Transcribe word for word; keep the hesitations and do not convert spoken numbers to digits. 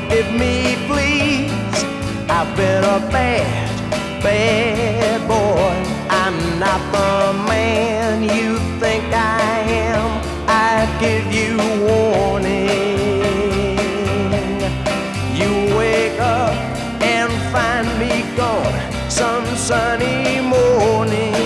forgive me, please. I've been a bad, bad boy. I'm not the man you think I am. I give you warning. You wake up and find me gone some sunny morning.